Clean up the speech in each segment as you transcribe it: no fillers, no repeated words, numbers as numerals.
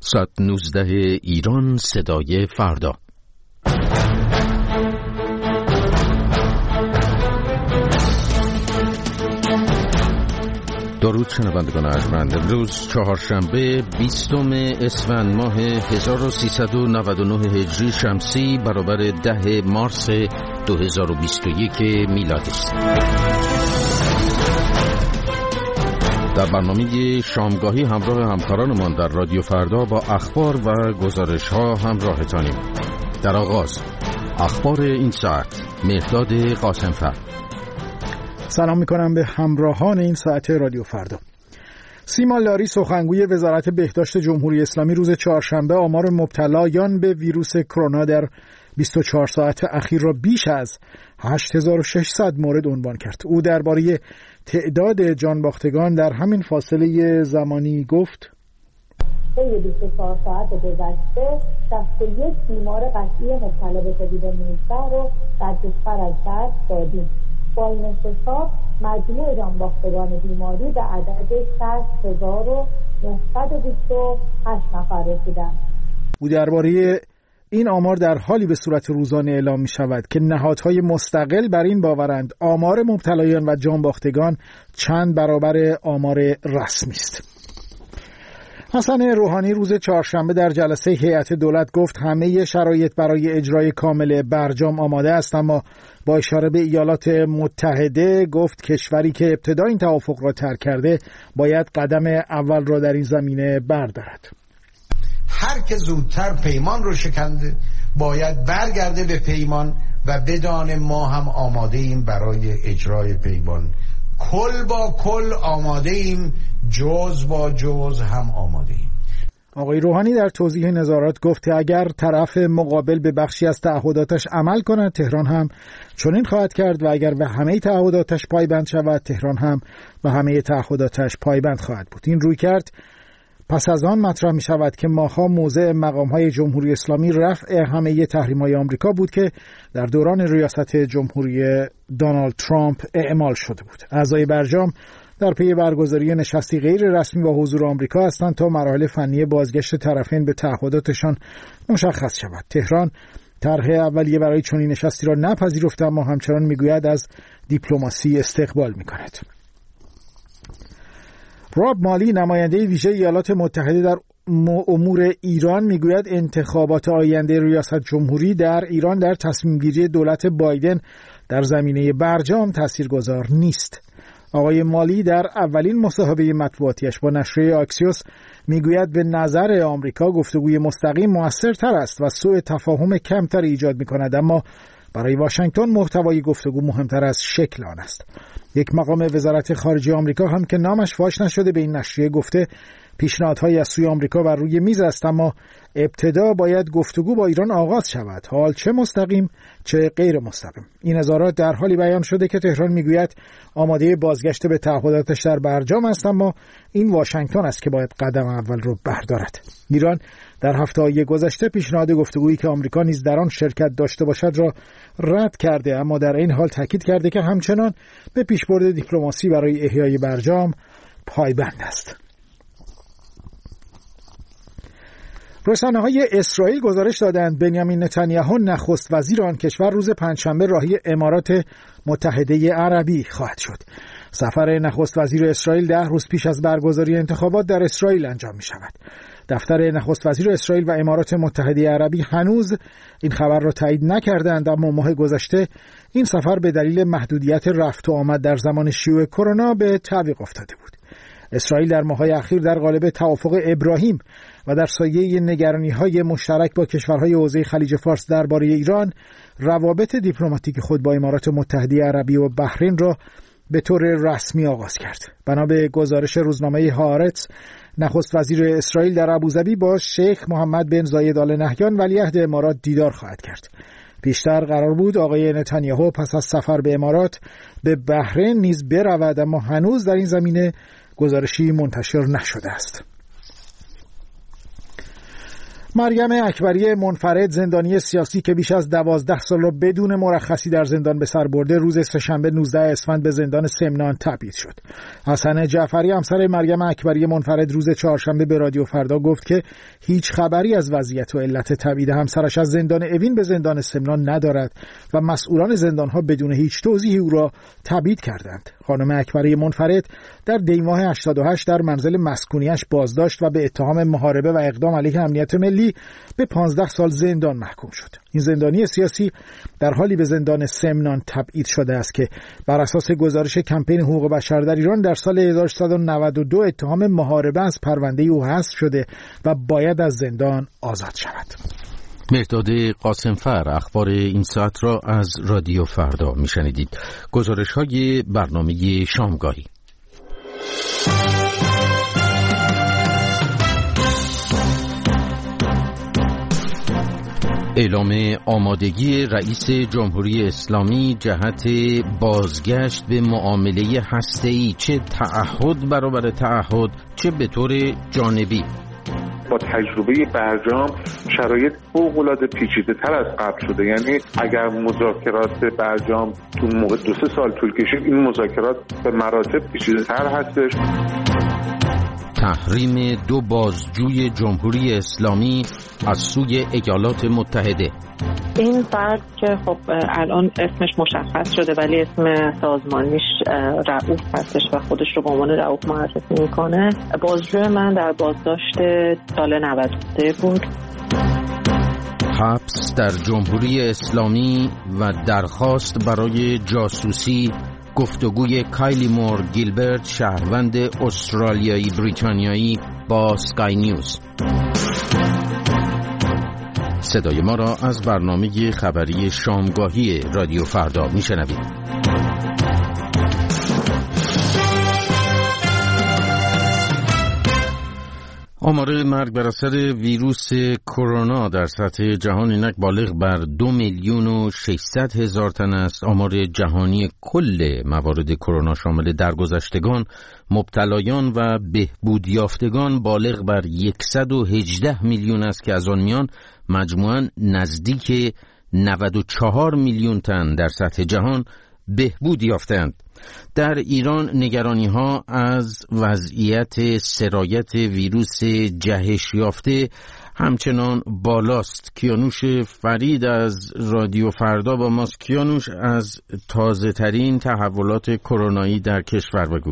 ساعت 19 ایران، صدای فردا. درود شنوندگان ارجمند. امروز چهارشنبه 20 اسفند ماه 1399 هجری شمسی برابر 10 مارس 2021 میلادی است. در برنامه شامگاهی همراه همکارانمان در رادیو فردا با اخبار و گزارش ها همراهتانیم. در آغاز اخبار این ساعت، مهداد قاسم‌فر. سلام میکنم به همراهان این ساعت رادیو فردا. سیما لاری، سخنگوی وزارت بهداشت جمهوری اسلامی، روز چهارشنبه آمار مبتلایان به ویروس کرونا در 24 ساعت اخیر را بیش از 8600 مورد عنوان کرد. او درباره تعداد جانباختگان در همین فاصله زمانی گفت: طی 24 ساعت گذشته 61 بیمار قطعی مبتلا به کووید-19 رو در کشور از دست دادیم. با این حساب مجموع جانباختگان بیماری به عدد 60928 نفر رسیدند. او درباره این آمار در حالی به صورت روزانه اعلام می شود که نهادهای مستقل بر این باورند آمار مبتلایان و جانباختگان چند برابر آمار رسمی است. حسن روحانی روز چهارشنبه در جلسه هیئت دولت گفت همه شرایط برای اجرای کامل برجام آماده است، اما با اشاره به ایالات متحده گفت کشوری که ابتدا این توافق را ترک کرده باید قدم اول را در این زمینه بردارد. هر که زودتر پیمان رو شکنده باید برگرده به پیمان و بدان ما هم آماده ایم برای اجرای پیمان. کل با کل آماده ایم، جز با جز هم آماده ایم. آقای روحانی در توضیح نظارات گفت که اگر طرف مقابل به بخشی از تعهداتش عمل کند، تهران هم چنین خواهد کرد و اگر به همه تعهداتش پایبند شود، تهران هم به همه تعهداتش پایبند خواهد بود. این روی کرد پس از آن مطرح می شود که ماها موضع مقام‌های جمهوری اسلامی رفع همه تحریم‌های آمریکا بود که در دوران ریاست جمهوری دونالد ترامپ اعمال شده بود. اعضای برجام در پی برگزاری نشستی غیر رسمی با حضور آمریکا هستند تا مراحل فنی بازگشت طرفین به تعهداتشان مشخص شود. تهران طرح اولیه برای چنین نشستی را نپذیرفته، اما همچنان میگوید از دیپلماسی استقبال می‌کند. راب مالی، نماینده ویژه ایالات متحده در امور ایران، میگوید انتخابات آینده ریاست جمهوری در ایران در تصمیم گیری دولت بایدن در زمینه برجام تاثیرگذار نیست. آقای مالی در اولین مصاحبه مطبوعاتیش با نشریه آکسیوس میگوید به نظر آمریکا گفتگوی مستقیم موثرتر است و سوء تفاهم کمتر ایجاد میکند، اما برای واشنگتن محتوای گفتگو مهمتر از شکل آن است. یک مقام وزارت خارجه آمریکا هم که نامش فاش نشده به این نشریه گفته پیشنهادهای از سوی آمریکا بر روی میز است، اما ابتدا باید گفتگو با ایران آغاز شود، حال چه مستقیم چه غیر مستقیم. این نظارات در حالی بیان شده که تهران میگوید آماده بازگشت به تعهداتش در برجام است، اما این واشنگتن است که باید قدم اول رو بردارد. ایران در هفته‌های گذشته پیشنهاد گفتگویی که آمریکا نیز در آن شرکت داشته باشد را رد کرده، اما در این حال تاکید کرده که همچنان به پیشبرد دیپلماسی برای احیای برجام پایبند است. رسانه‌های اسرائیل گزارش دادند بنیامین نتانیاهو نخست وزیر آن کشور روز پنجشنبه راهی امارات متحده عربی خواهد شد. سفر نخست وزیر اسرائیل 10 روز پیش از برگزاری انتخابات در اسرائیل انجام می شود. دفتر نخست وزیر اسرائیل و امارات متحده عربی هنوز این خبر را تایید نکردند، اما ماه گذشته این سفر به دلیل محدودیت رفت و آمد در زمان شیوع کرونا به تعویق افتاده بود. اسرائیل در ماه‌های اخیر در قالب توافق ابراهیم و در سایه نگرانی‌های مشترک با کشورهای حوزه خلیج فارس درباره ایران، روابط دیپلماتیک خود با امارات متحده عربی و بحرین را به طور رسمی آغاز کرد. بنا به گزارش روزنامه هارتز، نخست وزیر اسرائیل در ابوظبی با شیخ محمد بن زاید آل نهیان ولیعهد امارات دیدار خواهد کرد. پیشتر قرار بود آقای نتانیاهو پس از سفر به امارات به بحرین نیز برود، اما هنوز در این زمینه گزارشی منتشر نشده است. مریم اکبری منفرد، زندانی سیاسی که بیش از 12 سال را بدون مرخصی در زندان به سر برده، روز سه‌شنبه 19 اسفند به زندان سمنان تبعید شد. حسن جعفری همسر مریم اکبری منفرد روز چهارشنبه به رادیو فردا گفت که هیچ خبری از وضعیت و علت تبعید همسرش از زندان اوین به زندان سمنان ندارد و مسئولان زندان‌ها بدون هیچ توضیحی او را تبعید کردند. خانم اکبری منفرد در دی‌ماه 88 در منزل مسکونیش بازداشت و به اتهام محاربه و اقدام علیه امنیت ملی به 15 سال زندان محکوم شد. این زندانی سیاسی در حالی به زندان سمنان تبعید شده است که بر اساس گزارش کمپین حقوق بشر در ایران در سال 1392 اتهام محاربه از پرونده او حذف شده و باید از زندان آزاد شود. مهداد قاسمفر اخبار این ساعت را از رادیو فردا میشنیدید. گزارش‌های برنامه شامگاهی. اعلام آمادگی رئیس جمهوری اسلامی جهت بازگشت به معامله هسته‌ای، چه تعهد برابر تعهد چه به طور جانبی. با تجربه برجام شرایط فوق‌العاده پیچیده‌تر از قبل شده. یعنی اگر مذاکرات برجام تو موقع 2-3 سال طول کشید، این مذاکرات به مراتب پیچیده‌تر هستش. تحریم 2 بازجوی جمهوری اسلامی از سوی ایالات متحده. این فرد که خب الان اسمش مشخص شده ولی اسم سازمانیش رؤوف هستش و خودش رو به عنوان رؤوف معرفی میکنه، بازجوی من در بازداشت سال 93 بود. حبس در جمهوری اسلامی و درخواست برای جاسوسی، گفتگوی کایلی مور گیلبرت، شهروند استرالیایی بریتانیایی با سکای نیوز. صدای ما را از برنامه خبری شامگاهی رادیو فردا میشنوید. آمار مرگ بر اثر ویروس کرونا در سطح جهان اینک بالغ بر 2,600,000 تن است. آمار جهانی کل موارد کرونا شامل درگذشتگان، مبتلایان و بهبود یافتگان بالغ بر 118 میلیون است که از آن میان مجموعاً نزدیک 94 میلیون تن در سطح جهان بهبود یافتند. در ایران نگرانی‌ها از وضعیت سرایت ویروس جهش یافته همچنان بالاست. کیانوش فرید از رادیو فردا با ماست. کیانوش، از تازه ترین تحولات کرونایی در کشور بگو.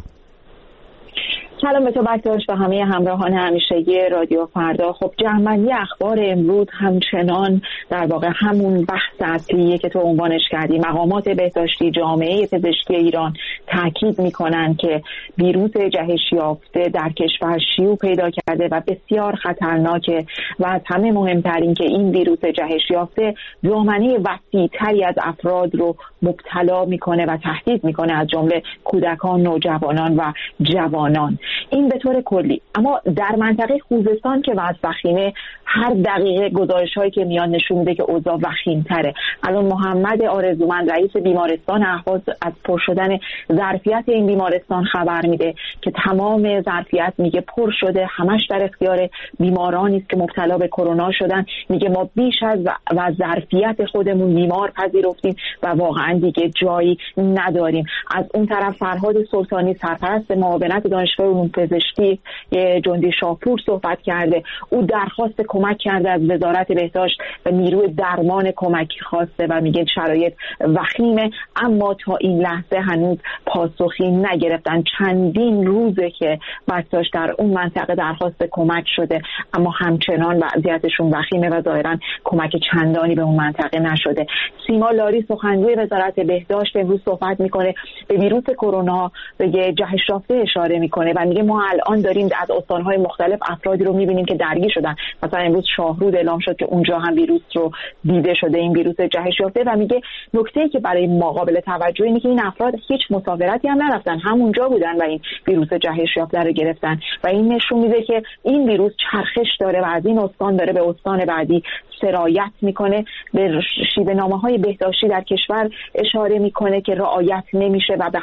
سلام به تو بکتاش و همه همراهان همیشگی رادیو فردا. خب جمع‌بندی اخبار امروز همچنان در واقع همون بحث اصلیه که تو عنوانش کردی. مقامات بهداشتی، جامعه پزشکی ایران تاکید میکنن که ویروس جهش یافته در کشور شیوع پیدا کرده و بسیار خطرناکه و از همه مهمتر این که این ویروس جهش یافته دامنه وسیع‌تری از افراد رو مبتلا میکنه و تهدید میکنه، از جمله کودکان، نوجوانان و جوانان. این به طور کلی. اما در منطقه خوزستان که وضع وخیمه، هر دقیقه گزارش‌هایی که میان نشون میده که اوضاع وخیم‌تره. الان محمد آرزومند رئیس بیمارستان اهواز از پر شدن ظرفیت این بیمارستان خبر میده که تمام ظرفیت میگه پر شده، همش در اختیار بیمارانی است که مبتلا به کرونا شدن. میگه ما بیش از و ظرفیت خودمون بیمار پذیرفتیم و واقعا دیگه جایی نداریم. از اون طرف فرهاد سلطانی سرپرست معاونت دانشگاه علوم پزشکی جندی شاپور صحبت کرده. او درخواست کمک کرده از وزارت بهداشت و نیروی درمان کمکی خواسته و میگه شرایط وخیمه، اما تا این لحظه هنوز پاسخی نگرفتن. چندین روزه که بچه‌هاش در اون منطقه درخواست کمک شده اما همچنان وضعیتشون وخیمه و ظاهرا کمک چندانی به اون منطقه نشده. سیما لاری سخنگوی وزارت بهداشت امروز صحبت میکنه، به ویروس کرونا به جهش یافته اشاره میکنه و میگه ما الان داریم از استان‌های مختلف افرادی رو میبینیم که درگیر شدن. مثلا امروز شاهرود اعلام شد که اونجا هم ویروس رو دیده شده، این ویروس جهش یافته. و میگه نکته‌ای که برای ما قابل توجه اینه که این افراد هیچ مسافرتی هم نرفتن، همونجا بودن و این ویروس جهش یافته رو گرفتن و این نشون میده که این ویروس چرخش داره و از این استان داره به استان بعدی سرایت میکنه. به شیوه‌نامه‌های بهداشتی در کشور اشاره میکنه که رعایت نمیشه و به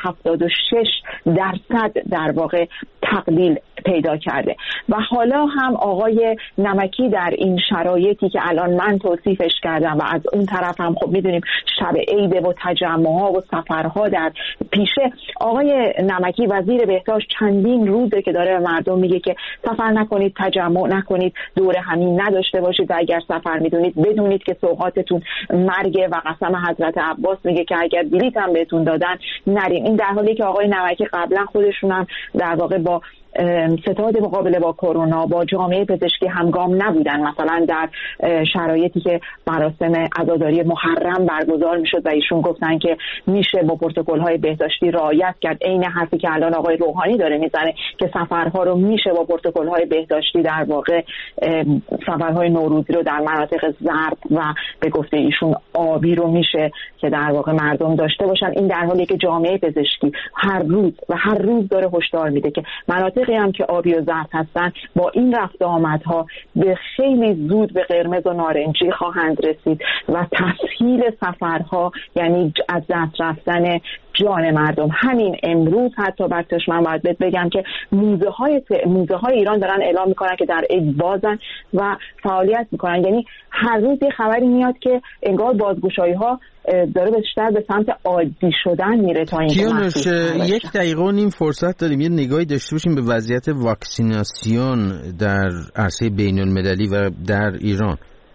76% در واقع تقلیل پیدا کرده. و حالا هم آقای نمکی در این شرایطی که الان من توصیفش کردم و از اون طرف هم خب میدونیم شب عید و تجمع‌ها و سفرها در پیشه، آقای نمکی وزیر بهداشت چندین روزه که داره به مردم میگه که سفر نکنید، تجمع نکنید، دور همین نداشته باشید و اگر سفر میدونید بدونید که سوغاتتون مرگ و قسم حضرت عباس میگه که اگر بلیط هم بهتون دادن نرین. این در حالی که آقای نمکی قبلا خودشون هم در واقع با ستاد مقابله با کرونا با جامعه پزشکی همگام نبودن. مثلا در شرایطی که مراسم عزاداری محرم برگزار میشد و ایشون گفتن که میشه با پروتکل‌های بهداشتی رعایت کرد، عین حرفی که الان آقای روحانی داره میزنه که سفرها رو میشه با پروتکل‌های بهداشتی، در واقع سفرهای نوروزی رو در مناطق زرد و به گفته ایشون آبی رو میشه که در واقع مردم داشته باشن. این در حالی که جامعه پزشکی هر روز داره هشدار میده که مناطقی هم که آبی و زرد هستن با این رفت آمدها به خیلی زود به قرمز و نارنجی خواهند رسید و تسهیل سفرها یعنی از دست رفتن جان مردم. همین امروز حتی بچه‌ش من باید بگم که موزه های ایران دارن اعلام میکنن که در عید بازن و فعالیت میکنن. یعنی هر روز یه خبری میاد که انگار بازگشایی ها داره بیشتر به سمت عادی شدن میره تا اینکه کیانوش یک دقیقه و نیم فرصت داریم یه نگاهی داشته باشیم به وضعیت واکسیناسیون در عرصه بین المللی و در ایران.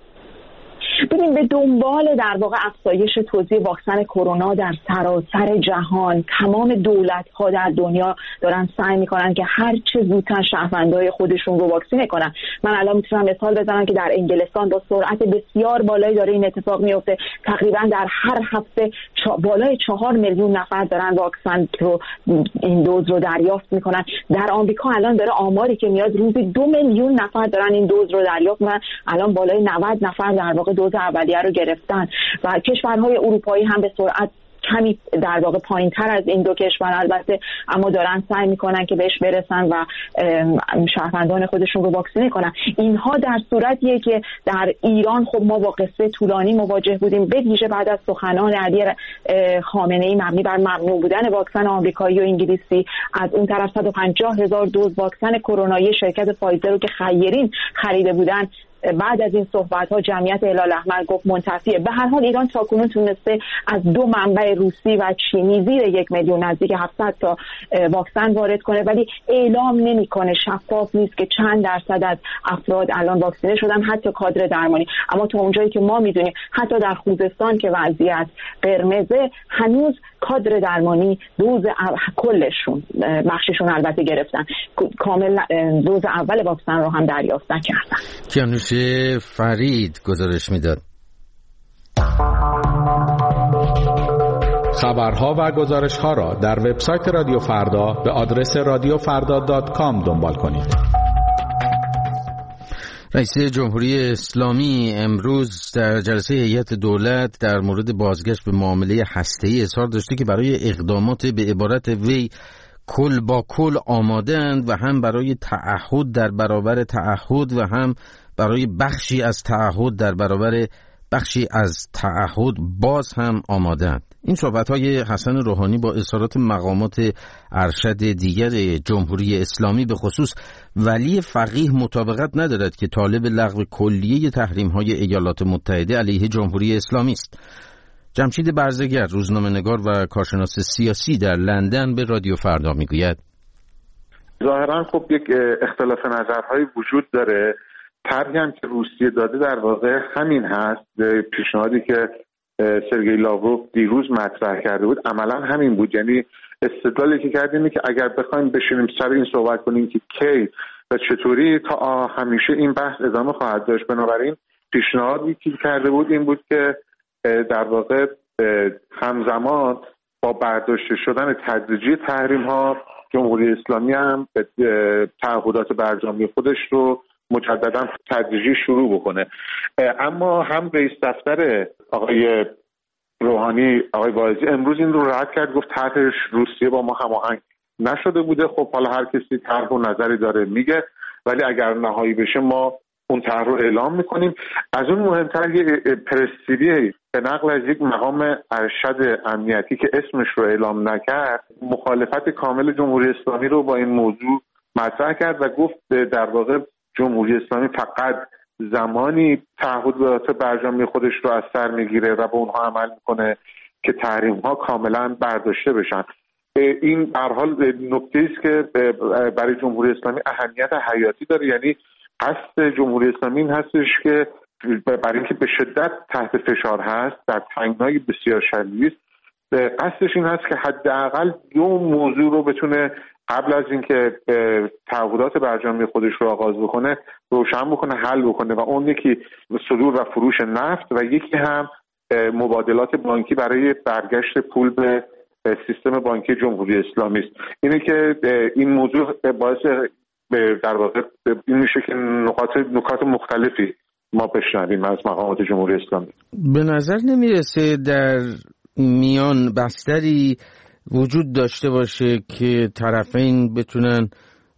ببین به دنبال در واقع افزایش توزیع واکسن کرونا در سراسر جهان، تمام دولت‌ها در دنیا دارن سعی می‌کنن که هر چه زودتر شهروندای خودشون رو واکسینه کنن. من الان میتونم مثال بزنم که در انگلستان با سرعت بسیار بالایی داره این اتفاق میفته. تقریبا در هر هفته بالای 4 میلیون نفر دارن واکسن رو این دوز رو دریافت می‌کنن. در آمریکا الان داره آماری که میاد روزی 2 میلیون نفر دارن این دوز رو دریافت می‌کنن. الان بالای 90 نفر در واقع دوز اولیه رو گرفتن و کشورهای اروپایی هم به سرعت کمی در واقع پایین‌تر از این دو کشور البته، اما دارن سعی میکنن که بهش برسن و شهروندان خودشون رو واکسینه کنن. اینها در صورتیه که در ایران خب ما با قصه طولانی مواجه بودیم، به ویژه بعد از سخنان علی خامنه‌ای مبنی بر ممنوع بودن واکسن آمریکایی و انگلیسی. از اون طرف 150,000 دوز واکسن کرونایی شرکت فایزر رو که خیرین خریده بودن بعد از این صحبت‌ها جمعیت هلال احمر گفت منتفیه. به هر حال ایران تاکنون تونسته از 2 منبع روسی و چینی زیر 1 میلیون نزدیک 700 تا واکسن وارد کنه، ولی اعلام نمی‌کنه، شفاف نیست که چند درصد از افراد الان واکسینه شدن، حتی کادر درمانی. اما تو اونجایی که ما می‌دونیم حتی در خوزستان که وضعیت قرمزه، هنوز کادر درمانی دوز کلشون بخششون البته گرفتن، کامل دوز اول واکسن رو هم دریافت نکردن. کیانوش فرید گزارش میداد. خبرها و گزارش‌ها را در وبسایت رادیو فردا به آدرس radiofarda.com دنبال کنید. رئیس جمهوری اسلامی امروز در جلسه هیئت دولت در مورد بازگشت به معامله هسته‌ای اظهار داشته که برای اقدامات به عبارت وی کل با کل آماده‌اند و هم برای تعهد در برابر تعهد و هم برای بخشی از تعهد در برابر بخشی از تعهد باز هم آماده‌اند. این صحبت‌های حسن روحانی با اظهارات مقامات ارشد دیگر جمهوری اسلامی به خصوص ولی فقیه مطابقت ندارد که طالب لغو کلیه تحریم‌های ایالات متحده علیه جمهوری اسلامی است. جمشید برزگر، روزنامه‌نگار و کارشناس سیاسی در لندن، به رادیو فردا میگوید ظاهراً خب یک اختلاف نظرهای وجود داره. طرحی هم که روسیه داده در واقع همین هست. پیشنهادی که سرگئی لاوروف دیروز مطرح کرده بود عملاً همین بود. یعنی استدلالی که کردیم که اگر بخوایم بشینیم سر این صحبت کنیم که کی و چطوری تا همیشه این بحث ادامه خواهد داشت، بنابراین پیشنهادی که کرده بود این بود که در واقع همزمان با برداشته شدن تدریجی تحریم ها جمهوری اسلامی هم تعهدات برجامی خودش رو مجددا تدریجی شروع بکنه. اما هم رئیس دفتر آقای روحانی آقای واعظی امروز این رو رد کرد، گفت طرح روسیه با ما هماهنگ نشده بوده. خب حالا هر کسی طرح و نظری داره میگه، ولی اگر نهایی بشه ما اون طرح رو اعلام میکنیم. از اون مهمتر یه پرس‌تیوی به نقل از یک مقام ارشد امنیتی که اسمش رو اعلام نکرد مخالفت کامل جمهوری اسلامی رو با این موضوع مطرح کرد و گفت در واقع جمهوری اسلامی فقط زمانی تعهدات برجامی خودش رو از سر میگیره و به اونها عمل میکنه که تحریم ها کاملا برداشته بشن. این به هر حال نکته است که برای جمهوری اسلامی اهمیت حیاتی داره. یعنی قصد جمهوری اسلامی این هستش که برای اینکه به شدت تحت فشار هست، در تنگنای بسیار شدید، قصدش این هست که حداقل دو موضوع رو بتونه قبل از اینکه تعهدات برجامی خودش رو آغاز بکنه روشن بکنه، حل بکنه، و اون یکی صدور و فروش نفت و یکی هم مبادلات بانکی برای برگشت پول به سیستم بانکی جمهوری اسلامی است. اینه که این موضوع باعث در واقع این میشه که نکات مختلفی ما بشنویم از مقامات جمهوری اسلامی. به نظر نمیرسه در میان بستری وجود داشته باشه که طرفین بتونن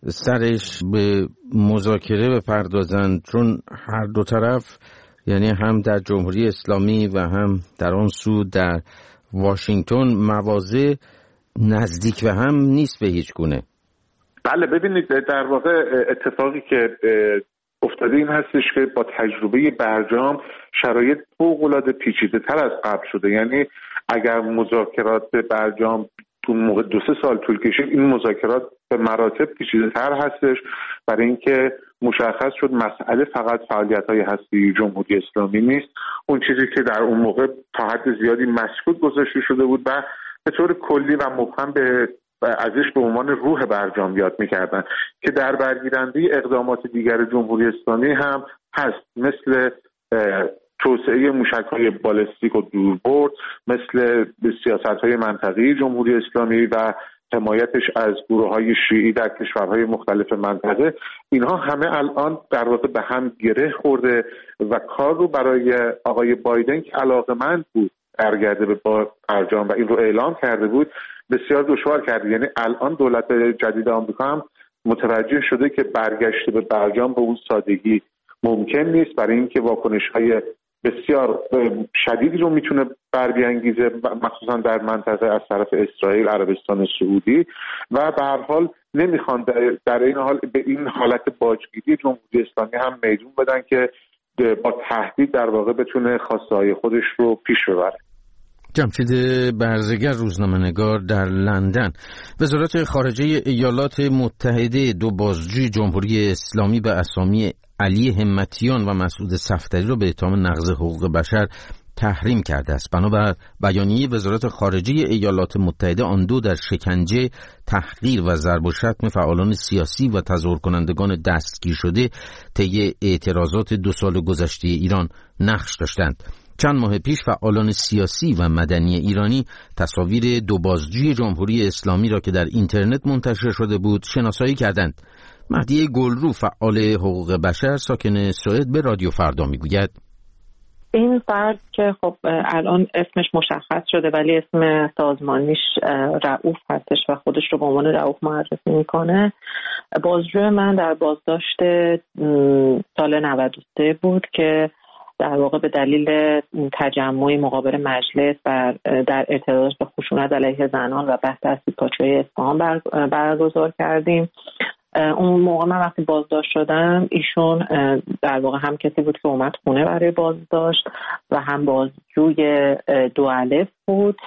سرش به مذاکره بپردازن، چون هر دو طرف، یعنی هم در جمهوری اسلامی و هم در آن سو در واشنگتن، مواضع نزدیک به هم نیست به هیچ گونه. بله، ببینید در واقع اتفاقی که افتاده این هستش که با تجربه برجام شرایط فوق‌العاده پیچیده‌تر از قبل شده. یعنی اگر مذاکرات برجام تو موقع 2-3 سال طول کشید، این مذاکرات به مراتب پیچیده‌تر هستش، برای اینکه مشخص شد مسئله فقط فعالیت‌های هسته‌ای جمهوری اسلامی نیست. اون چیزی که در اون موقع تا حد زیادی مسکوت گذاشته شده بود و به طور کلی و مبهم ازش به عنوان روح برجام یاد می‌کردن که در برگیرنده اقدامات دیگر جمهوری اسلامی هم هست، مثل توسعه موشک‌های بالستیک و دوربرد، مثل سیاست‌های منطقه‌ای جمهوری اسلامی و حمایتش از گروه‌های شیعی در کشورهای مختلف منطقه. اینها همه الان در واقع به هم گره خورده و کار رو برای آقای بایدن که علاقه‌مند بود برگرده به برجام و این رو اعلام کرده بود بسیار دشوار کرده. یعنی الان دولت جدید آمریکا هم متوجه شده که برگشت به برجام به اون سادگی ممکن نیست، برای اینکه واکنش‌های بسیار شدیدی رو میتونه بربیانگیزه، مخصوصا در منطقه از طرف اسرائیل، عربستان سعودی، و به هر حال نمیخوان در این حال به این حالت باجگیری جمهوری اسلامی هم میدون بدن که با تهدید در واقع بتونه خواسته‌های خودش رو پیش ببره. جمشید برزگر، روزنامه‌نگار در لندن. وزارت خارجه ایالات متحده دو بازجوی جمهوری اسلامی به اسامی علی همتیان و مسعود صفدری را به اتهام نقض حقوق بشر تحریم کرده است. بنابر بیانیه وزارت خارجه ایالات متحده، آن دو در شکنجه، تحقیر و ضرب و شتم فعالان سیاسی و تظاهر کنندگان دستگیر شده طی اعتراضات 2 سال گذشته ایران نقش داشتند. چند ماه پیش فعالان سیاسی و مدنی ایرانی تصاویر دو بازجوی جمهوری اسلامی را که در اینترنت منتشر شده بود شناسایی کردند. مهدی گلرو، فعال حقوق بشر ساکن سوئد، به رادیو فردا میگوید این فرد که خب الان اسمش مشخص شده ولی اسم سازمانیش رؤوف هستش و خودش رو به عنوان رؤوف معرفی میکنه، بازجوی من در بازداشت سال 93 بود که در واقع به دلیل تجمع مقابل مجلس و در اعتراض به خشونت علیه زنان و بحث اسیدپاچه‌های اصفهان برگزار کردیم. اون موقع من وقتی بازداشت شدم، ایشون در واقع هم کسی بود که اومد خونه برای بازداشت و هم بازجوی 2 الف بود.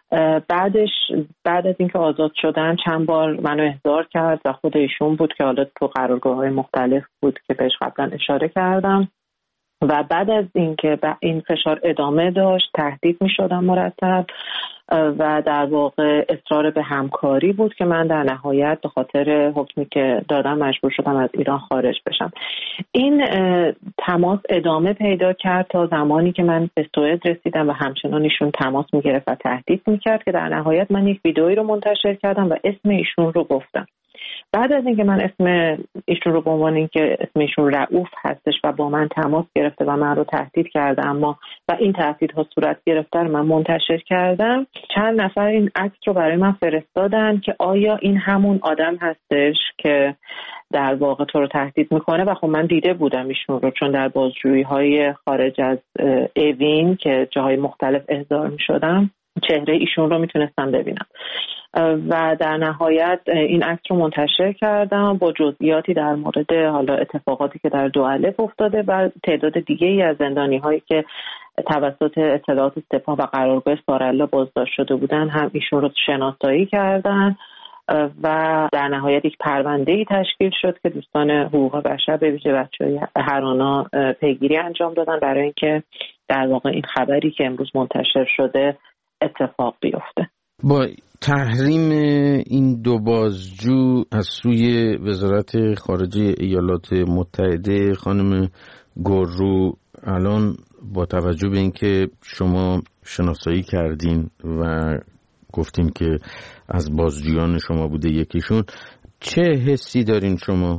بعد از اینکه آزاد شدن چند بار منو احضار کرد و خود ایشون بود که حالا تو قرارگاه‌های مختلف بود که بهش قبلا اشاره کردم و بعد از اینکه این فشار ادامه داشت تهدید می‌شدم مرتب و در واقع اصرار به همکاری بود که من در نهایت به خاطر حکمی که دادم مجبور شدم از ایران خارج بشم. این تماس ادامه پیدا کرد تا زمانی که من به سوئد رسیدم و همچنان ایشون تماس می‌گرفت و تهدید می‌کرد که در نهایت من یک ویدئویی رو منتشر کردم و اسم ایشون رو گفتم. بعد از اینکه من اسم ایشون رو به عنوان اینکه اسم ایشون رؤوف هستش و با من تماس گرفته و من رو تهدید کرده و این تهدیدها صورت گرفته رو من منتشر کردم، چند نفر این عکس رو برای من فرستادن که آیا این همون آدم هستش که در واقع تو رو تهدید میکنه. و خب من دیده بودم ایشون رو، چون در بازجویی‌های خارج از اوین که جاهای مختلف احضار میشدم چهره ایشون رو میتونستم ببینم و در نهایت این عکس رو منتشر کردم با جزئیاتی در مورد حالا اتفاقاتی که در دوالب افتاده و تعداد دیگه‌ای از زندانی‌هایی که توسط اطلاعات سپاه و قرارگاه سارالله بازداشت شده بودن هم ایشون رو شناسایی کردن و در نهایت یک پرونده‌ای تشکیل شد که دوستان حقوق بشر به ویژه بچه‌های هرانا پیگیری انجام دادن برای اینکه در واقع این خبری که امروز منتشر شده اتفاق بیفته. با تحریم این دو بازجو از سوی وزارت خارجه ایالات متحده، خانم گوررو، الان با توجه به اینکه شما شناسایی کردین و گفتین که از بازجویان شما بوده یکیشون، چه حسی دارین شما؟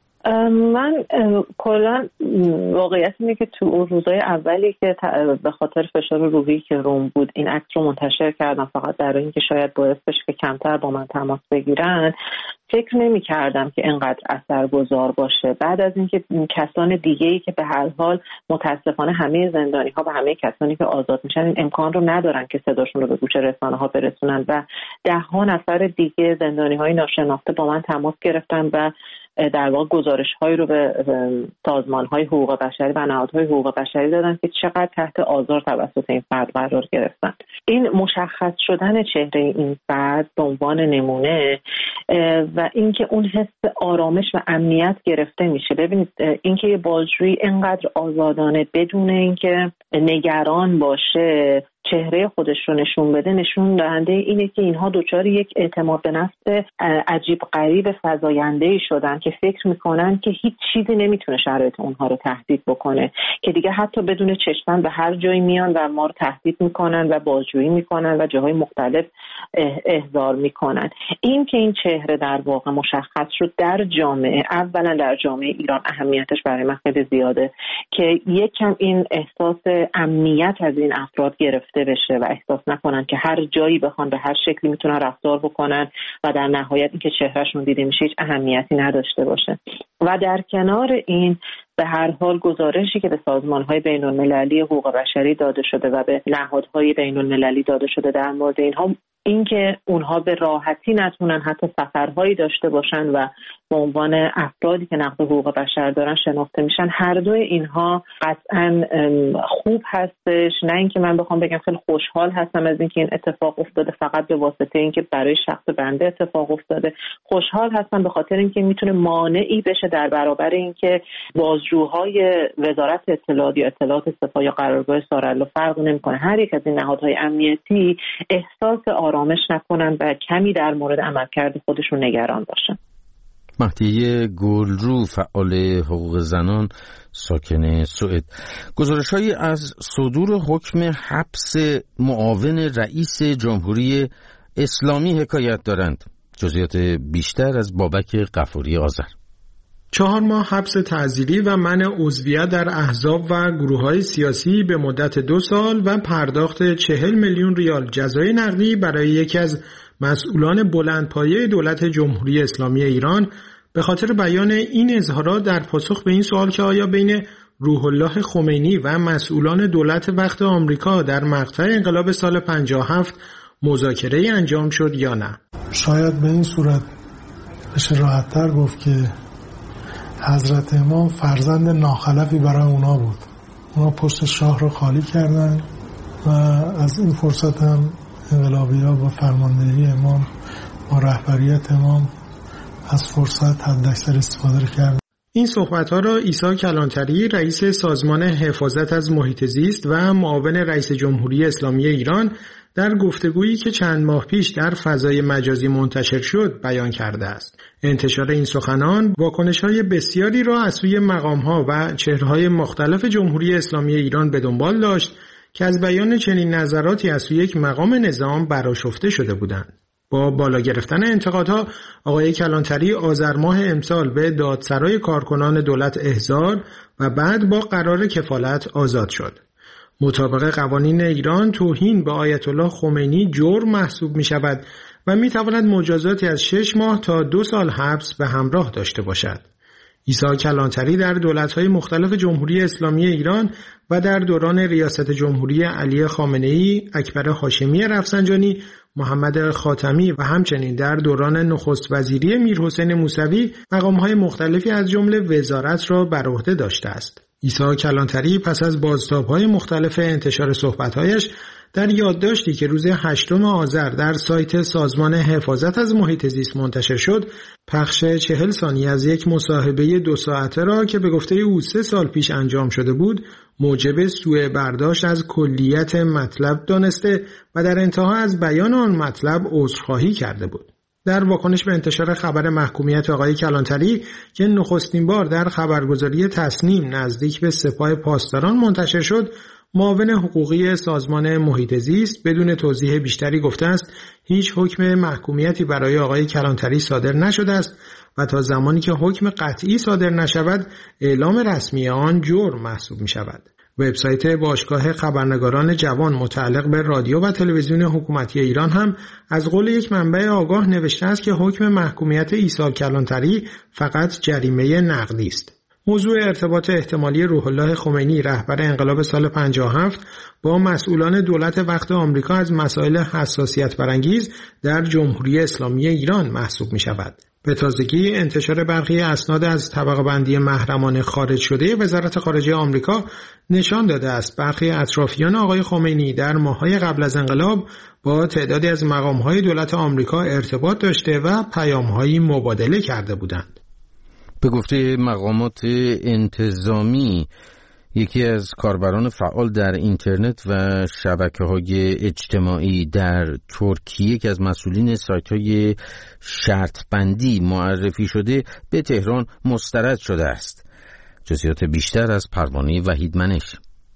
من کلا واقعیت اینه که تو اون روزای اولی که به خاطر فشار روحی که روم بود این عکس رو منتشر کردم فقط در اینکه شاید باعث بشه که کمتر با من تماس بگیرن، فکر نمی کردم که اینقدر اثرگذار باشه. بعد از اینکه کسان دیگه‌ای که به هر حال متاسفانه همه زندانی‌ها و همه کسانی که آزاد میشن این امکان رو ندارن که صداشون رو به گوش رسانه‌ها برسونن و ده‌ها نفر دیگه زندانی‌های ناشناخته با من تماس گرفتن و در واقع گزارش‌هایی رو به سازمان‌های حقوق بشری و نهادهای حقوق بشری دادن که چقدر تحت آزار توسط این فرد قرار گرفتن. این مشخص شدن چهره این فرد به عنوان نمونه و اینکه اون حس آرامش و امنیت گرفته میشه. ببینید اینکه یه بازجویی اینقدر آزادانه بدون اینکه نگران باشه چهره خودش رو نشون بده، نشون دهنده اینه که اینها دچار یک اعتماد به نفس عجیب غریب فزاینده‌ای شدن که فکر میکنن که هیچ چیزی نمیتونه شرایط اونها رو تهدید بکنه، که دیگه حتی بدون چشمن به هر جایی میان و ما رو تهدید میکنن و بازجویی میکنن و جاهای مختلف احضار میکنن. این که این چهره در واقع مشخص شد در جامعه، اولا در جامعه ایران اهمیتش برای من خیلی زیاده که یکم این احساس امنیت از این افراد گرفته بشه و احساس نکنن که هر جایی بخوان به هر شکلی میتونن رفتار بکنن و در نهایت اینکه چهرهشون دیده میشه هیچ اهمیتی نداشته باشه. و در کنار این به هر حال گزارشی که به سازمان‌های بین‌المللی حقوق بشری داده شده و به نهادهای بین‌المللی داده شده در مورد اینها، اینکه اونها به راحتی نتونن حتی سفرهایی داشته باشن و به عنوان افرادی که نقض حقوق بشر دارن شناخته میشن، هر دوی اینها قطعاً خوب هستش. نه اینکه من بخوام بگم خیلی خوشحال هستم از اینکه این اتفاق افتاده فقط به واسطه اینکه برای شخص بنده اتفاق افتاده، خوشحال هستم به خاطر اینکه میتونه مانعی بشه در برابر اینکه بازجوهای وزارت اطلاعات یا اطلاعات سپاه یا قرارگاه سارالله فرق نمیکنه، هر یک از این نهادهای امنیتی احساس آرامش نکنن و کمی در مورد عملکرد خودشون نگران باشن. مهدیه گلرو، فعال حقوق زنان ساکن سوئد، گزارش‌هایی از صدور حکم حبس معاون رئیس جمهوری اسلامی حکایت دارند. جزئیات بیشتر از بابک غفوری آذر. 4 ماه حبس تعزیری و منع عضویت در احزاب و گروه‌های سیاسی به مدت 2 سال و پرداخت 40 میلیون ریال جزای نقدی برای یکی از مسئولان بلندپایه دولت جمهوری اسلامی ایران به خاطر بیان این اظهارات در پاسخ به این سوال که آیا بین روح الله خمینی و مسئولان دولت وقت آمریکا در مقطع انقلاب سال 57 مذاکره انجام شد یا نه. شاید به این صورت بشه راحت‌تر گفت که حضرت امام فرزند ناخلفی برای اونا بود. اونا پشت شاه رو خالی کردن و از این فرصت هم انقلابی‌ها با فرماندهی امام با رهبریت امام از فرصت حداکثر استفاده کردن. این صحبت‌ها را عیسی کلانتری، رئیس سازمان حفاظت از محیط زیست و معاون رئیس جمهوری اسلامی ایران در گفتگویی که چند ماه پیش در فضای مجازی منتشر شد بیان کرده است. انتشار این سخنان واکنش‌های بسیاری را از سوی مقام‌ها و چهره‌های مختلف جمهوری اسلامی ایران به دنبال داشت که از بیان چنین نظراتی از سوی یک مقام نظام برآشفته شده بودند. با بالا گرفتن انتقادها، آقای کلانتری آذر ماه امسال به دادسرای کارکنان دولت احضار و بعد با قرار کفالت آزاد شد. مطابق قوانین ایران توهین به آیت الله خمینی جرم محسوب می شود و می تواند مجازاتی از 6 ماه تا 2 سال حبس به همراه داشته باشد. عیسی کلانتری در دولت‌های مختلف جمهوری اسلامی ایران و در دوران ریاست جمهوری علی خامنه‌ای، اکبر هاشمی رفسنجانی محمد خاتمی و همچنین در دوران نخست وزیری میرحسین موسوی مقام‌های مختلفی از جمله وزارت را بر عهده داشته است. عیسی کلانتری پس از بازتاب‌های مختلف انتشار صحبت‌هایش در یادداشتی که روز 8 آذر در سایت سازمان حفاظت از محیط زیست منتشر شد، پخش 40 ثانیه از یک مصاحبه 2 ساعته را که به گفته او 3 سال پیش انجام شده بود، موجب سوء برداشت از کلیت مطلب دانسته و در انتها از بیان آن مطلب عذرخواهی کرده بود. در واکنش به انتشار خبر محکومیت آقای کلانتری که نخستین بار در خبرگزاری تصنیم نزدیک به سپاه پاسداران منتشر شد، معاون حقوقی سازمان محیط زیست بدون توضیح بیشتری گفته است هیچ حکم محکومیتی برای آقای کلانتری صادر نشده است و تا زمانی که حکم قطعی صادر نشود اعلام رسمی آن جرم محسوب می شود. وبسایت باشگاه خبرنگاران جوان متعلق به رادیو و تلویزیون حکومتی ایران هم از قول یک منبع آگاه نوشته است که حکم محکومیت عیسی کلانتری فقط جریمه نقدی است. موضوع ارتباط احتمالی روح الله خمینی رهبر انقلاب سال 57 با مسئولان دولت وقت آمریکا از مسائل حساسیت برانگیز در جمهوری اسلامی ایران محسوب می شود. به تازگی انتشار برخی اسناد از طبقه بندی محرمانه خارج شده وزارت خارجه آمریکا نشان داده است برخی اطرافیان آقای خمینی در ماه‌های قبل از انقلاب با تعدادی از مقام‌های دولت آمریکا ارتباط داشته و پیام‌هایی مبادله کرده بودند. به گفته مقامات انتظامی، یکی از کاربران فعال در اینترنت و شبکه‌های اجتماعی در ترکیه که از مسئولین سایت‌های شرط بندی معرفی شده به تهران مسترد شده است. جزئیات بیشتر از پروانه وحید منش.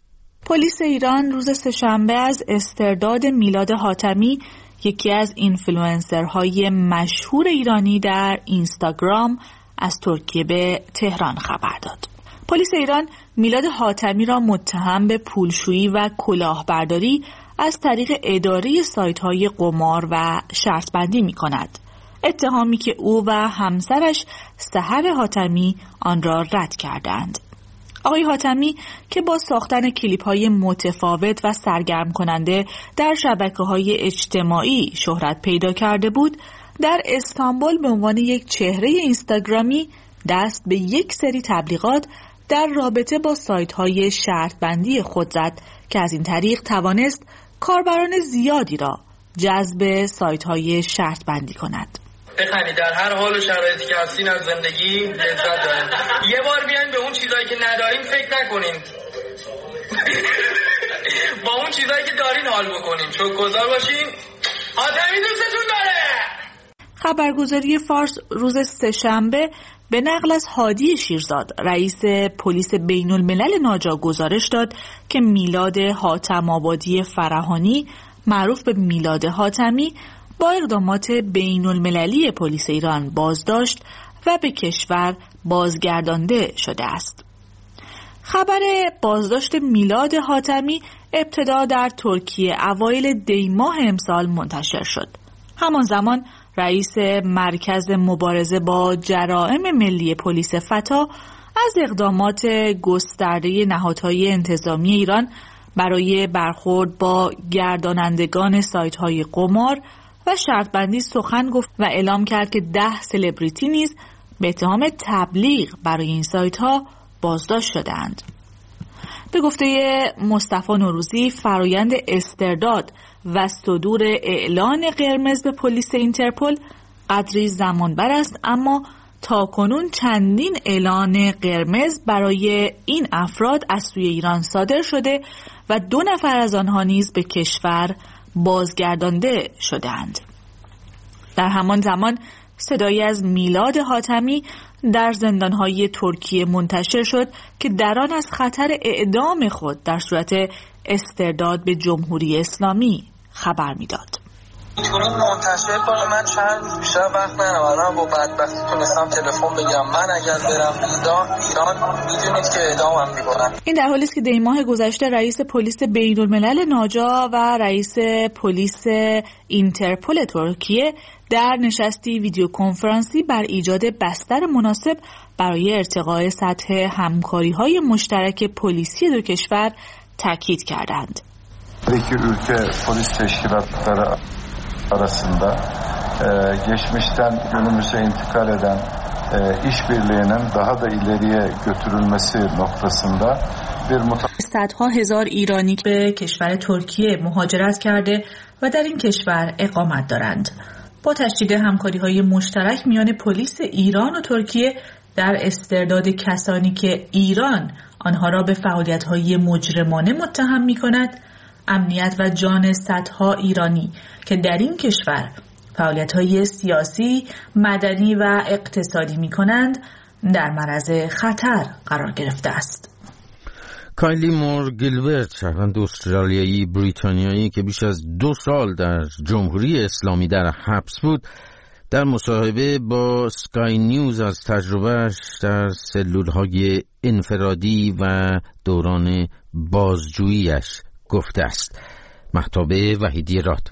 پلیس ایران روز سه‌شنبه از استرداد میلاد حاتمی، یکی از اینفلوئنسرهای مشهور ایرانی در اینستاگرام، از ترکیه به تهران خبر داد. پلیس ایران میلاد حاتمی را متهم به پولشویی و کلاهبرداری از طریق اداره سایت‌های قمار و شرط بندی می‌کند. اتهامی که او و همسرش سحر حاتمی آن را رد کردند. آقای حاتمی که با ساختن کلیپ‌های متفاوت و سرگرم کننده در شبکه‌های اجتماعی شهرت پیدا کرده بود، در استانبول به عنوان یک چهره اینستاگرامی دست به یک سری تبلیغات در رابطه با سایت‌های شرط بندی خود زد که از این طریق توانست کاربران زیادی را جذب سایت‌های شرط بندی کند. بخندید، در هر حال و شرایطی که هستین از زندگی لذت دارین. یه بار بیاین به اون چیزایی که ندارین فکر نکنین. با اون چیزایی که دارین حال بکنین. شکرگزار باشین. حاتمی دوستتون داره. خبرگزاری فارس روز سه‌شنبه به نقل از هادی شیرزاد، رئیس پلیس بین الملل ناجا گزارش داد که میلاد حاتم آبادی فرهانی، معروف به میلاد حاتمی، با اقدامات بین المللی پلیس ایران بازداشت و به کشور بازگردانده شده است. خبر بازداشت میلاد حاتمی ابتدا در ترکیه اوایل دی ماه امسال منتشر شد. همان زمان رئیس مرکز مبارزه با جرائم ملی پلیس فتا از اقدامات گسترده نهادهای انتظامی ایران برای برخورد با گردانندگان سایت‌های قمار و شرط بندی سخن گفت و اعلام کرد که 10 سلبریتی نیز به اتهام تبلیغ برای این سایت‌ها بازداشت شدند. به گفته مصطفی نوروزی، فرایند استرداد و صدور اعلان قرمز به پلیس اینترپل قدری زمان بر است، اما تاکنون چندین اعلان قرمز برای این افراد از سوی ایران صادر شده و 2 نفر از آنها نیز به کشور بازگردانده شدند. در همان زمان صدایی از میلاد حاتمی در زندانهای ترکیه منتشر شد که در آن از خطر اعدام خود در صورت استرداد به جمهوری اسلامی خبر میداد. میتونید منتشر کنم؟ من چند روز بیشتر وقت ندارم، با بدبختی تونستم تلفن بگیرم. من اگر برم ایران میدونید که اعدامم میکنن. این در حالی است که دی ماه گذشته رئیس پلیس بین الملل ناجا و رئیس پلیس اینترپل ترکیه در نشستی ویدیو کنفرانسی بر ایجاد بستر مناسب برای ارتقاء سطح همکاری‌های مشترک پلیسی دو کشور تاکید کردند. یکی ülke polis teşkilatları arasında geçmişten günümüze intikal eden işbirliğinin daha da ileriye götürülmesi noktasında صدها هزار ایرانی به کشور ترکیه مهاجرت کرده و در این کشور اقامت دارند. با تشدید همکاری‌های مشترک میان پلیس ایران و ترکیه در استرداد کسانی که ایران آنها را به فعالیت‌های مجرمانه متهم می‌کند، امنیت و جان صدها ایرانی که در این کشور فعالیت‌های سیاسی، مدنی و اقتصادی می‌کنند در معرض خطر قرار گرفته است. کایلی مور گیلبرت، شهروند استرالیایی بریتانیایی که بیش از 2 سال در جمهوری اسلامی در حبس بود، در مصاحبه با سکای نیوز از تجربهش در سلول‌های انفرادی و دوران بازجوییش گفته است. مهتاب وحیدی راد.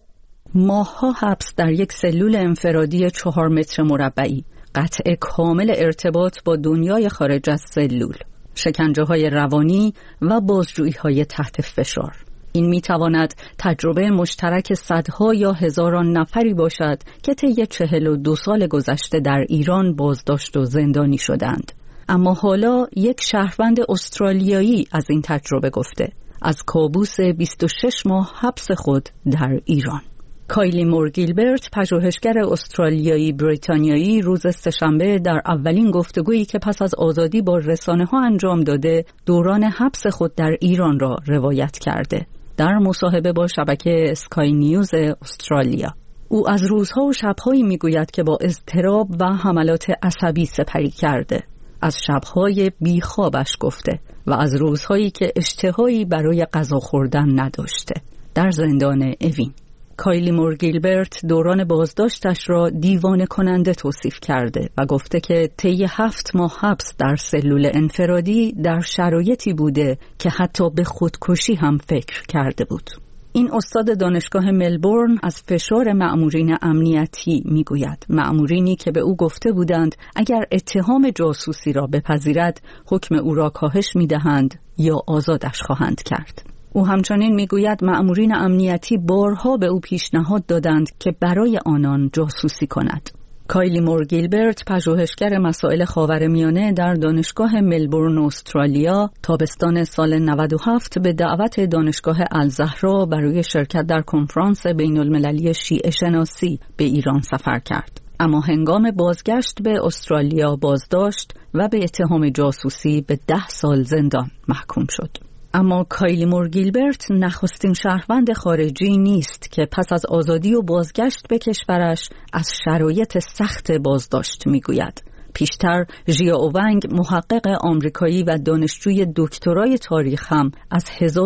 ماه‌ها حبس در یک سلول انفرادی 4 متر مربعی، قطع کامل ارتباط با دنیای خارج از سلول، شکنجه‌های روانی و بازجویی‌های تحت فشار. این می‌تواند تجربه مشترک صدها یا هزاران نفری باشد که طی 42 سال گذشته در ایران بازداشت و زندانی شدند. اما حالا یک شهروند استرالیایی از این تجربه گفته، از کابوس 26 ماه حبس خود در ایران. کایلی مور گیلبرت، پژوهشگر استرالیایی بریتانیایی، روز سه‌شنبه در اولین گفتگویی که پس از آزادی با رسانه‌ها انجام داده، دوران حبس خود در ایران را روایت کرده. در مصاحبه با شبکه اسکای نیوز استرالیا، او از روزها و شب‌هایی می‌گوید که با اضطراب و حملات عصبی سپری کرده. از شب‌های بیخوابش گفته و از روزهایی که اشتهایی برای غذا خوردن نداشته در زندان اوین. کایلی مور گیلبرت دوران بازداشتش را دیوانه کننده توصیف کرده و گفته که طی 7 ماه حبس در سلول انفرادی در شرایطی بوده که حتی به خودکشی هم فکر کرده بود. این استاد دانشگاه ملبورن از فشار مأمورین امنیتی میگوید، مأمورینی که به او گفته بودند اگر اتهام جاسوسی را بپذیرد حکم او را کاهش میدهند یا آزادش خواهند کرد. او همچنین میگوید مأمورین امنیتی بارها به او پیشنهاد دادند که برای آنان جاسوسی کند. کایلی مور گیلبرت، پژوهشگر مسائل خاورمیانه در دانشگاه ملبورن استرالیا، تابستان سال 97 به دعوت دانشگاه الزهرا برای شرکت در کنفرانس بین‌المللی شیعه شناسی به ایران سفر کرد. اما هنگام بازگشت به استرالیا بازداشت و به اتهام جاسوسی به 10 سال زندان محکوم شد. اما کایلی مور گیلبرت نخستین شهروند خارجی نیست که پس از آزادی و بازگشت به کشورش از شرایط سخت بازداشت میگوید. پیشتر ژیا اوونگ، محقق آمریکایی و دانشجوی دکترای تاریخ هم از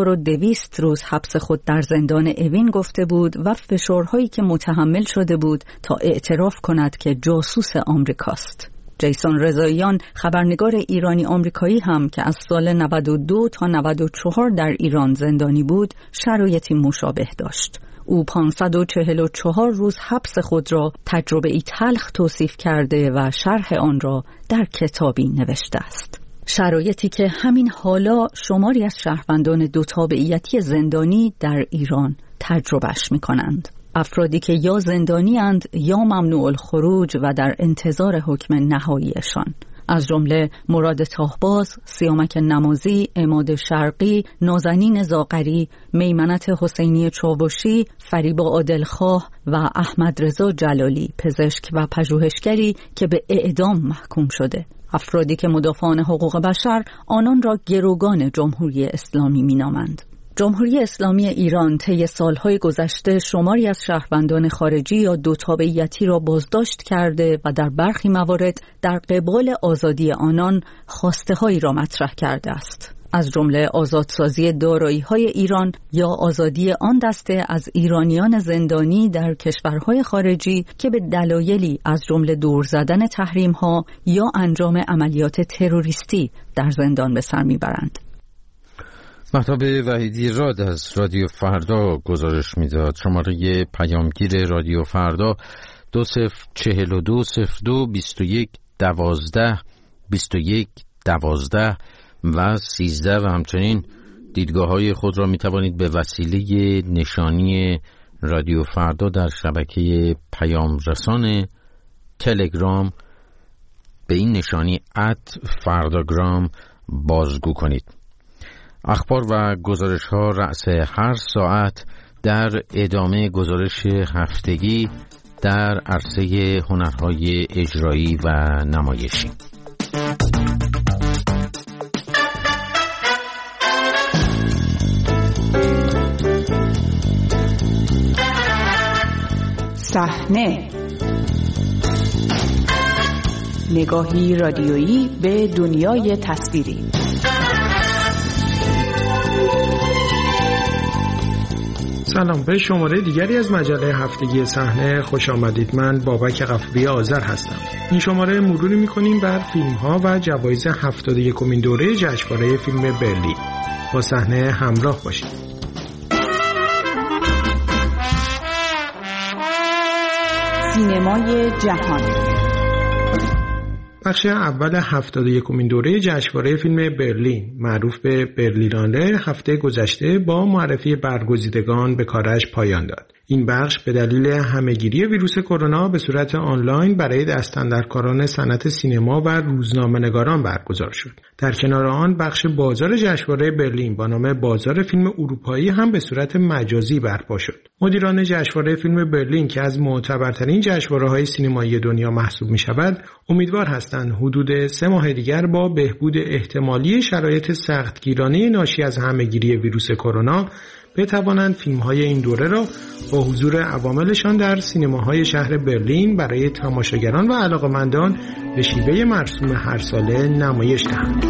1200 روز حبس خود در زندان اوین گفته بود و فشارهایی که متحمل شده بود تا اعتراف کند که جاسوس آمریکاست. جیسون رضاییان، خبرنگار ایرانی آمریکایی هم که از سال 92 تا 94 در ایران زندانی بود، شرایطی مشابه داشت. او 544 روز حبس خود را تجربه‌ای تلخ توصیف کرده و شرح آن را در کتابی نوشته است. شرایطی که همین حالا شماری از شهروندان 2 تابعیتی زندانی در ایران تجربهش می‌کنند. افرادی که یا زندانی اند یا ممنوع الخروج و در انتظار حکم نهاییشان، از جمله مراد تاهباز، سیامک نمازی، عماد شرقی، نازنین زاغری، میمنت حسینی چاوشی، فریبا عادلخواه و احمد رضا جلالی، پزشک و پژوهشگری که به اعدام محکوم شده. افرادی که مدافعان حقوق بشر آنان را گروگان جمهوری اسلامی مینامند. جمهوری اسلامی ایران طی سالهای گذشته شماری از شهروندان خارجی یا 2 تابعیتی را بازداشت کرده و در برخی موارد در قبال آزادی آنان خواسته‌هایی را مطرح کرده است. از جمله آزادسازی دارایی‌های ایران یا آزادی آن دسته از ایرانیان زندانی در کشورهای خارجی که به دلایلی از جمله دور زدن تحریم‌ها یا انجام عملیات تروریستی در زندان به سر میبرند. مهتاب وحیدی راد از رادیو فردا گزارش میداد. شماره پیامگیر رادیو فردا 204202 21 12 21 12 و 13 و همچنین دیدگاه های خود را می توانید به وسیله نشانی رادیو فردا در شبکه پیام رسان تلگرام به این نشانی @فرداگرام بازگو کنید. اخبار و گزارش ها رأس هر ساعت در ادامه گزارش هفتگی در عرصه هنرهای اجرایی و نمایشی. صحنه، نگاهی رادیویی به دنیای تصویری. سلام، به شماره دیگری از مجله هفتگی صحنه خوش آمدید. من بابک غفوری آذر هستم. این شماره مروری می‌کنیم بر فیلم‌ها و جوایز 71مین دوره جشنواره فیلم برلین. با صحنه همراه باشید. سینمای جهان. بخش اول 71مین دوره جشنواره فیلم برلین معروف به برلیناله هفته گذشته با معرفی برگزیدگان به کارش پایان داد. این بخش به دلیل همهگیری ویروس کرونا به صورت آنلاین برای دستاندرکاران صنعت سینما و روزنامه‌نگاران برگزار شد. در کنار آن بخش بازار جشنواره برلین با نام بازار فیلم اروپایی هم به صورت مجازی برپا شد. مدیران جشنواره فیلم برلین که از معتبرترین جشنواره‌های سینمایی دنیا محسوب می‌شود، امیدوار هستند حدود 3 ماه دیگر با بهبود احتمالی شرایط سختگیرانه ناشی از همهگیری ویروس کرونا بتوانند فیلم‌های این دوره را با حضور عواملشان در سینماهای شهر برلین برای تماشاگران و علاقه‌مندان به شیوه مرسوم هر ساله نمایش دهند.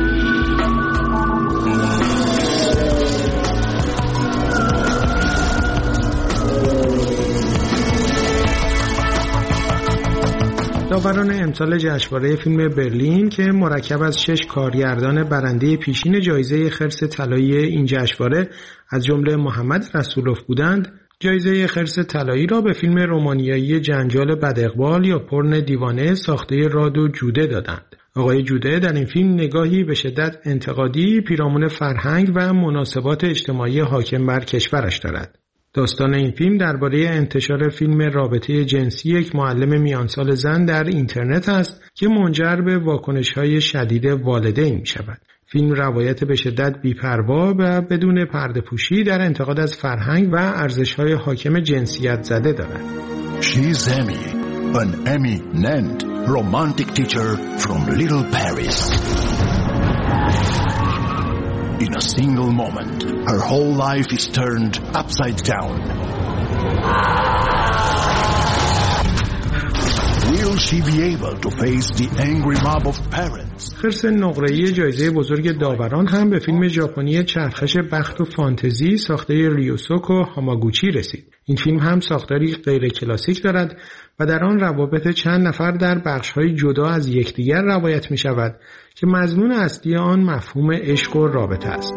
داوران امسال جشنواره فیلم برلین که مرکب از 6 کارگردان برنده پیشین جایزه خرس طلایی این جشنواره از جمله محمد رسولوف بودند، جایزه خرس طلایی را به فیلم رومانیایی جنجال بداقبال یا پرن دیوانه ساخته رادو جوده دادند. آقای جوده در این فیلم نگاهی به شدت انتقادی پیرامون فرهنگ و مناسبات اجتماعی حاکم بر کشورش دارد. داستان این فیلم درباره انتشار فیلم رابطه جنسی یک معلم میانسال زن در اینترنت است که منجر به واکنش‌های شدید والدین می‌شود. فیلم روایت به شدت بی‌پروا و بدون پرده‌پوشی در انتقاد از فرهنگ و ارزش‌های حاکم جنسیت زده دارد. She's Emmy, an eminent romantic teacher from Little Paris. In a single moment, her whole life is turned upside down. Will she be able to face the angry mob of parents? خرس نقره‌ای جایزه بزرگ داوران هم به فیلم ژاپنی چرخش بخت و فانتزی ساخته ریوسوکو هاماگوچی رسید. این فیلم هم ساختاری غیر کلاسیک دارد و در آن روابط چند نفر در بخش‌های جدا از یکدیگر روایت می‌شود که مضمون اصلی آن مفهوم عشق و رابطه است.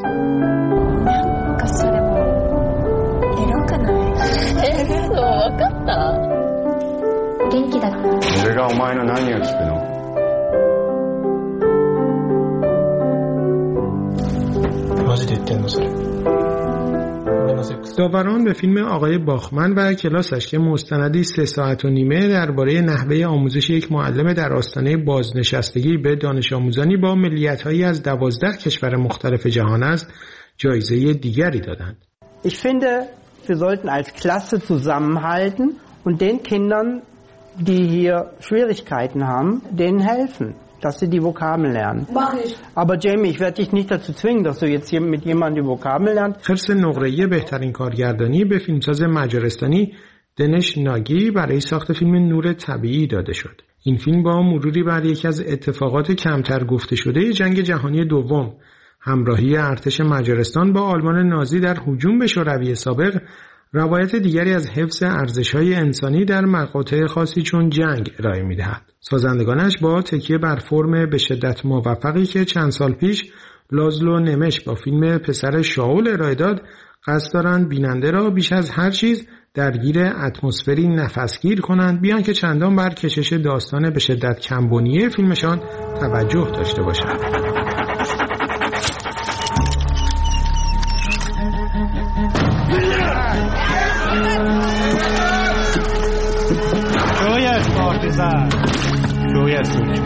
داوران به فیلم آقای باخمن و کلاسش که مستندی 3 ساعت و نیمه درباره نحوه آموزش یک معلم در آستانه بازنشستگی به دانش آموزانی با ملیت‌هایی از 12 کشور مختلف جهان است، جایزه دیگری دادند. Ich finde, wir sollten als Klasse zusammenhalten und den Kindern, die hier Schwierigkeiten haben, denen helfen, dass sie die Vokabeln lernen. Mach ich. Aber Jamie, ich werde dich nicht dazu zwingen, dass du jetzt hier mit jemandem die Vokabeln lernst. خرس نقره‌ای بهترین کارگردانی به فیلمساز مجارستانی دنش ناگی برای ساخت فیلم نور طبیعی داده شد. این فیلم با مروری بر یکی از اتفاقات کمتر گفته شده جنگ جهانی دوم، همراهی ارتش مجارستان با آلمان نازی در هجوم به شوروی سابق، روایت دیگری از حفظ ارزش‌های انسانی در مقاطع خاصی چون جنگ ارائه می‌دهد. سازندگانش با تکیه بر فرم به شدت موفقی که چند سال پیش لازلو نمش با فیلم پسر شاول ارائه داد، قصد دارند بیننده را بیش از هر چیز درگیر اتمسفری نفسگیر کنند، بیان که چندان بر کشش داستان به شدت کمبنی فیلمشان توجه داشته باشند. پسر روی هستیم.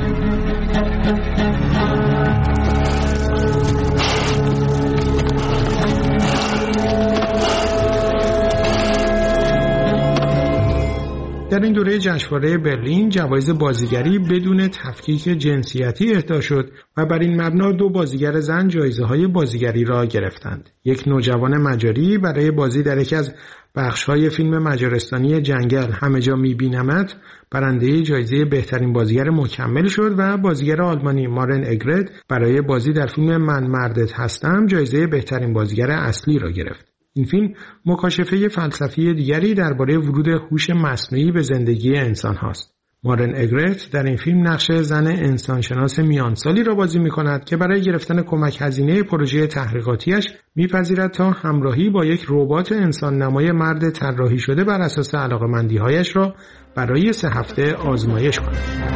در این دوره جشنواره برلین جوایز بازیگری بدون تفکیک جنسیتی اهدا شد و بر این مبنا 2 بازیگر زن جایزه‌های بازیگری را گرفتند. یک نوجوان مجاری برای بازی در یکی از بخش‌های فیلم مجارستانی جنگل همه جا می‌بینمت برنده جایزه بهترین بازیگر مکمل شد و بازیگر آلمانی مارن اگرت برای بازی در فیلم من مردت هستم جایزه بهترین بازیگر اصلی را گرفت. این فیلم مکاشفه فلسفی دیگری درباره ورود هوش مصنوعی به زندگی انسان هاست. مارن اگرت در این فیلم نقش زن انسانشناس میانسالی را بازی می‌کند که برای گرفتن کمک هزینه پروژه تحقیقاتیش می‌پذیرد تا همراهی با یک ربات انسان نمای مرد طراحی شده بر اساس علاقه‌مندی‌هایش را برای 3 هفته آزمایش کند.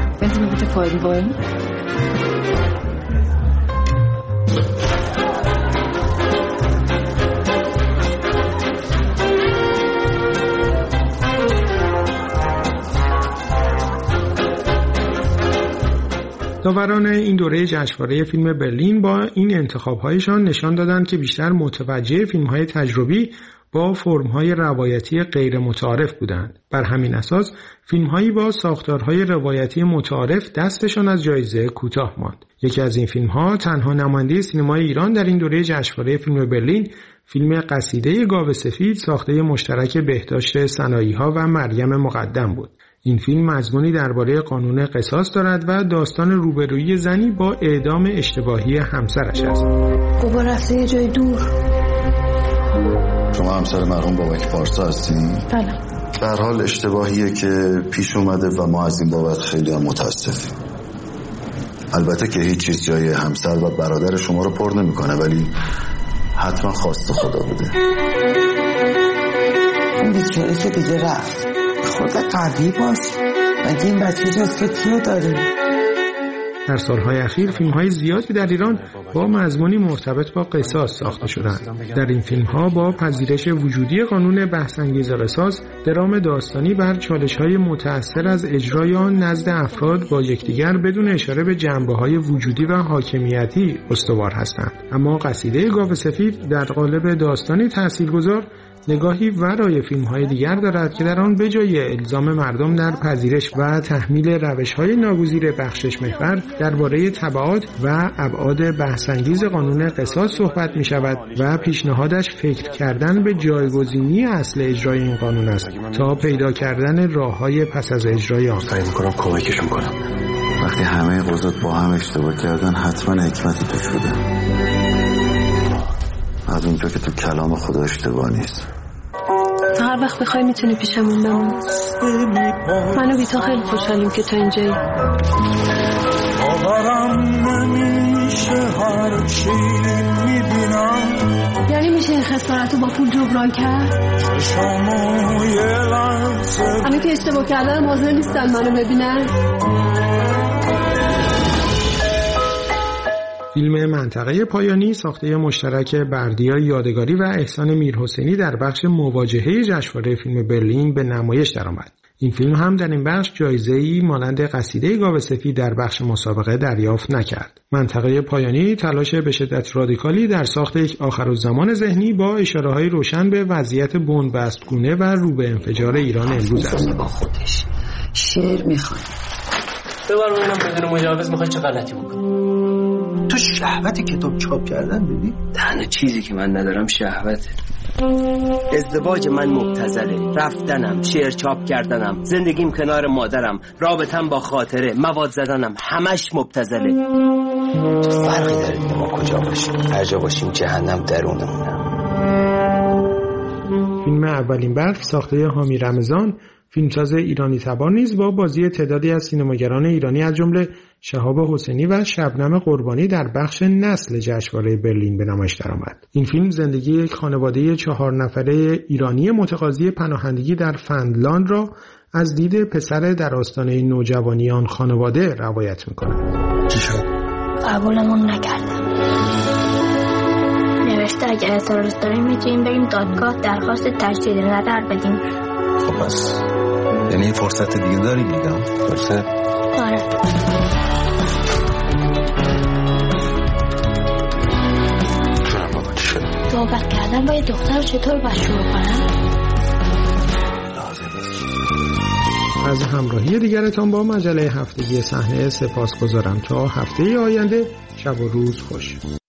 داوران این دوره جشنواره فیلم برلین با این انتخاب‌هایشان نشان دادند که بیشتر متوجه فیلم‌های تجربی با فرم‌های روایتی غیر متعارف بودند. بر همین اساس فیلم‌هایی با ساختارهای روایتی متعارف دستشان از جایزه کوتاه ماند. یکی از این فیلم‌ها تنها نماینده سینمای ایران در این دوره جشنواره فیلم برلین فیلم قصیده گاو سفید ساخته مشترک بهداشت سنایی‌ها و مریم مقدم بود. این فیلم مضمونی درباره قانون قصاص دارد و داستان روبرویی زنی با اعدام اشتباهی همسرش است. بابا رفته یه جای دور. شما همسر مرحوم بابک پارسا هستین؟ بله. به هر حال اشتباهیه که پیش اومده و ما از این بابت خیلی هم متاسفیم. البته که هیچ چیز جای همسر و برادر شما رو پر نمی‌کنه، ولی حتما خواست خدا بوده. اون بیچاره که دیگه رفت. خود قوی باش. مگه این بچه جز تو کیو داریم؟ در سالهای اخیر فیلم‌های زیادی در ایران با مضمونی مرتبط با قصاص ساخته شدند. در این فیلم‌ها با پذیرش وجودی قانون بحث‌انگیز قصاص، درام داستانی بر چالش‌های متأثر از اجرای آن نزد افراد با یکدیگر بدون اشاره به جنبه‌های وجودی و حاکمیتی استوار هستند. اما قصیده گاو سفید در قالب داستانی تاثیرگذار نگاهی ورای فیلم‌های دیگر دارد که در آن به جای الزام مردم در پذیرش و تحمیل روش‌های ناگزیر بخشش محور درباره تبعات و ابعاد بحث‌انگیز قانون قصاص صحبت می‌شود و پیشنهادش فکر کردن به جایگزینی اصل اجرای این قانون است تا پیدا کردن راه‌های پس از اجرای آن. سعی می‌کنم کمکشون کنم. وقتی همه قضات با هم اشتباه کردن حتما حکمتی توش بوده. از اونجا که تو کلام خدا اشتباه نیست. تا هر وقت بخوای میتونی پیشمون بمون. منو بیتا خیلی خوشحالیم که تو اینجایی. باورم نمیشه هر چی میبینم. یعنی میشه این خسارتو با پول جبران کرد؟ همه که اشتباه کردن حاضر نیستن منو ببینن. فیلم منطقه پایانی ساخته مشترک بردیا یادگاری و احسان میرحسینی در بخش مواجهه جشنواره فیلم برلین به نمایش درآمد. این فیلم هم در این بخش جایزه‌ای مانند قصیده گاو سفید در بخش مسابقه دریافت نکرد. منطقه پایانی تلاش به شدت رادیکالی در ساخت یک آخرالزمان ذهنی با اشاره‌های روشن به وضعیت بنبستگونه و رو به انفجار ایران امروز است. با خودش شعر می‌خونه. ببر ببینم بدون مجوز می‌خوای چه غلطی بکنی؟ تو شهوت کتاب چاپ کردن ببین؟ تنها چیزی که من ندارم شهوته. ازدواج من مبتذله، رفتنم، شعر چاپ کردنم، زندگیم کنار مادرم، رابطم با خاطره، مواد زدنم، همش مبتذله. فرقی داره دیگه ما کجا باشیم؟ هر جا باشیم جهنم درونمونه. فیلم اولین برف ساخته حامی رمضان، فیلمساز ایرانی تبار نیز با بازی تعدادی از سینماگران ایرانی از جمله شهاب حسینی و شبنم قربانی در بخش نسل جشنواره برلین به نمایش درآمد. این فیلم زندگی یک خانواده 4 نفره ایرانی متقاضی پناهندگی در فنلاند را از دید پسر در آستانه نوجوانی آن خانواده روایت می‌کند. چی شد؟ قبولمون نکردم. نوشته اگر اعتراض داریم میتونیم بریم دادگاه درخواست تجدید نظر بدیم. خب پس یعنی فرصت دیگه داری میدم؟ فرصت؟ آره. جونم بابا چی شد؟ صحبت کردن با یه دختر چطور باید شروع کنم؟ از همراهی دیگرتان با مجله هفتگی صحنه سپاسگزارم. تا هفته آینده شب و روز خوش.